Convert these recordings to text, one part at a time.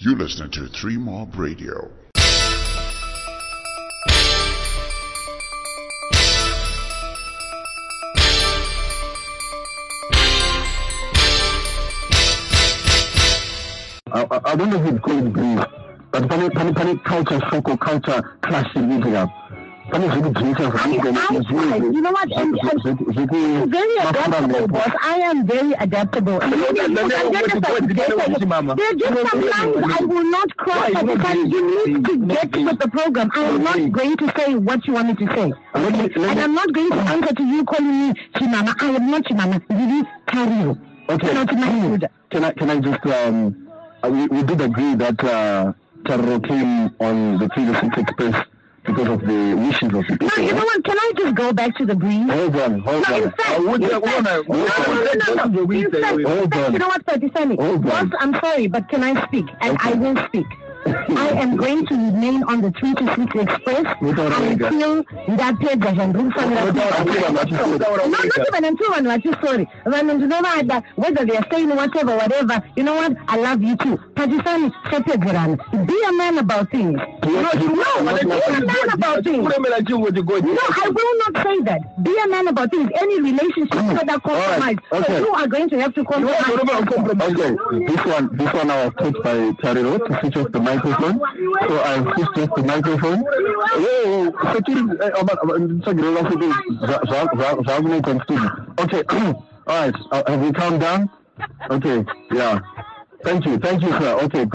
You listening to 3 Mob Radio. I don't know if it's called grief, but funny culture, shock culture clash in Israel. You know what? I'm very adaptable, boss. I am very adaptable. There are just some lines I will not cross because you need to get with the program. I am not going to say what you want me to say. And I'm not going to answer to you calling me Chimama. I am not Chimama. Really carry you. Okay. Can I just we did agree that Tarro came on the 3-6 Express because of the wishes of the people. No, you know what? Can I just go back to the brief? Hold on. In fact, you know what, Fatisani? Boss, I'm sorry, but can I speak? And I will speak. I am going to remain on the 3-6 Express until that page and not even until I'm like, sorry. Whether they are saying whatever, you know what? I love you too. Fatisani, be a man about things. Be a man about things. No, I will not say that. Be a man about things. Any relationship that compromise. So you are going to have to compromise. Okay, this one I was taught by Tariro to switch off the microphone. So I switched off the microphone. Okay, alright, have we calmed down? Okay, yeah. Thank you, sir. Okay.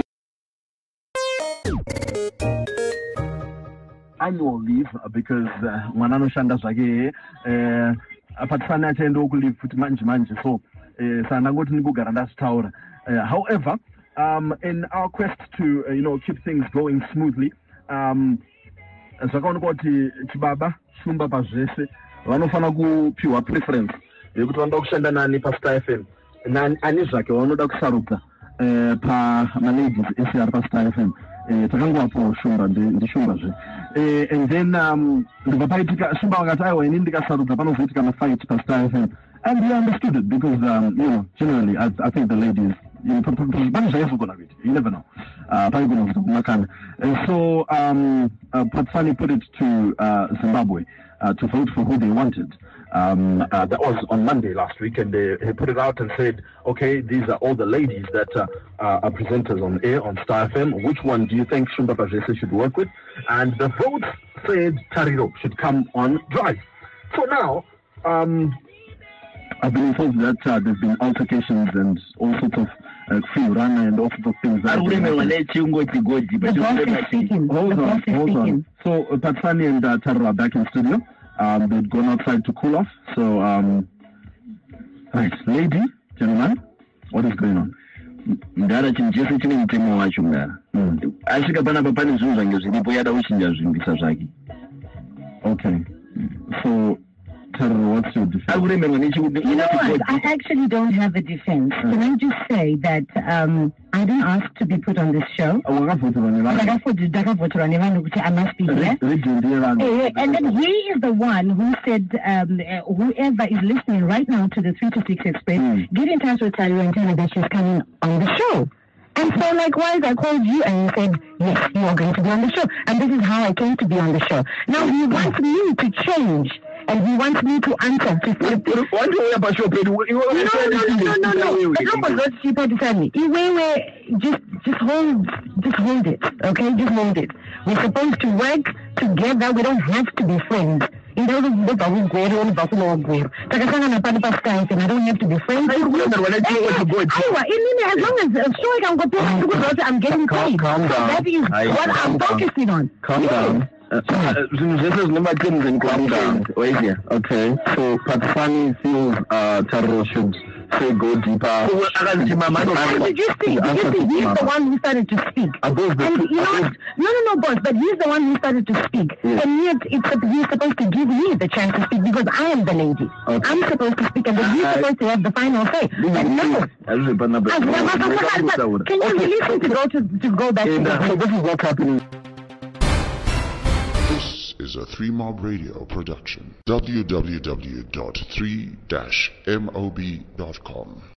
Annual leave because mwanano shanda zvake apatisana achaenda okuleave futi manje so sandangoti ndikugara ndazvitaura. However, in our quest to keep things going smoothly, zvakaonekwa kuti chibaba shumba pazvese vanofana kupiwa preference yekuti vanoda kushanda nani paStar FM ani zvake vanoda kusarudza pamaladies ese ari paStar FM. Takangovapo shumba ndishumbazve and then ndibva paitika shumba vakati aiwa ini ndikasarudza panozoitika mafight paStar FM, and we understood it because generally I think the ladies you never know. So Patsani put it to Zimbabwe to vote for who they wanted. That was on Monday last week, and he put it out and said, okay, these are all the ladies that are presenters on air on Star FM. Which one do you think Shumba Pajese should work with? And the vote said Tariro should come on Drive. So now, I've been informed that there's been altercations and all sorts of free runner and all sorts of things. Hold on. So Patsani and Taro are back in studio. They'd gone outside to cool off. So, right, lady, gentlemen, what is going on? Ndara chinjese chine mutemo wacho mdara. Asvika panapa pane zvinhu zvange zviripo yada kuchinja zvimbisa zvake. Okay. So what's your defense? You know what? I actually don't have a defense. Can I just say that I didn't ask to be put on this show. I must be here. And then he is the one who said, whoever is listening right now to the 3-6 Express, get in touch with Tario and tell her that she's coming on the show. And so likewise, I called you and you said, yes, you are going to be on the show. And this is how I came to be on the show. Now he wants me to change. And he wants me to answer. No. Just hold it. Okay, just hold it. We're supposed to work together. We don't have to be friends. I don't have to be friends. As long as I'm getting paid. That is what I'm focusing on. Calm down. Okay, so Patsani feels Taro should say go deeper. Did you see? He's the one who started to speak. No, boss, but he's the one who started to speak. Yes. And yet he's supposed to give me the chance to speak because I am the lady. Okay. I'm supposed to speak and then he's supposed to have the final say. But no. Can you release me to go back to the So this is what's happening. This is a 3 Mob Radio production. www.3-mob.com